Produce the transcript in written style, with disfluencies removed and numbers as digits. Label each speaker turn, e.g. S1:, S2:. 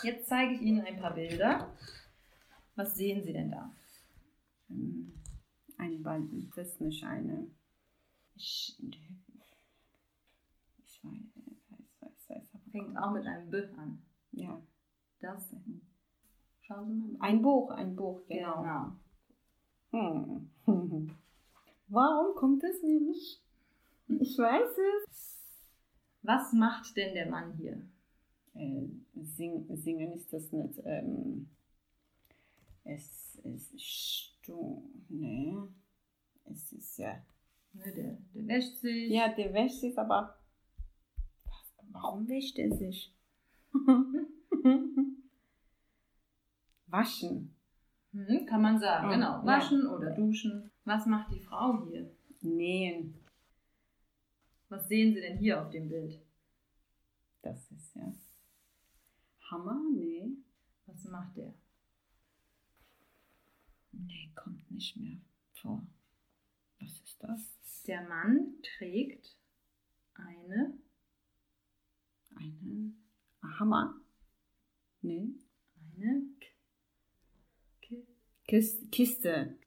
S1: Jetzt zeige ich Ihnen ein paar Bilder. Was sehen Sie denn da?
S2: Ein Ball, das ist nicht eine. Ich weiß.
S1: Fängt auch mit einem B an.
S2: Ja.
S1: Das. Schauen Sie mal.
S2: Ein Buch, genau. Warum kommt es mir nicht? Ich weiß es.
S1: Was macht denn der Mann hier?
S2: Singen ist das nicht. Es ist ne. Es ist ja.
S1: Ne, der wäscht sich.
S2: Ja, der wäscht sich, aber warum wäscht er sich? Waschen.
S1: Kann man sagen, genau. Waschen
S2: ja.
S1: oder duschen. Was macht die Frau hier?
S2: Nähen.
S1: Was sehen Sie denn hier auf dem Bild?
S2: Das ist ja Hammer, nee.
S1: Was macht der?
S2: Nee, kommt nicht mehr vor. Was ist das?
S1: Der Mann trägt einen
S2: Hammer? Nee.
S1: Eine
S2: Kiste.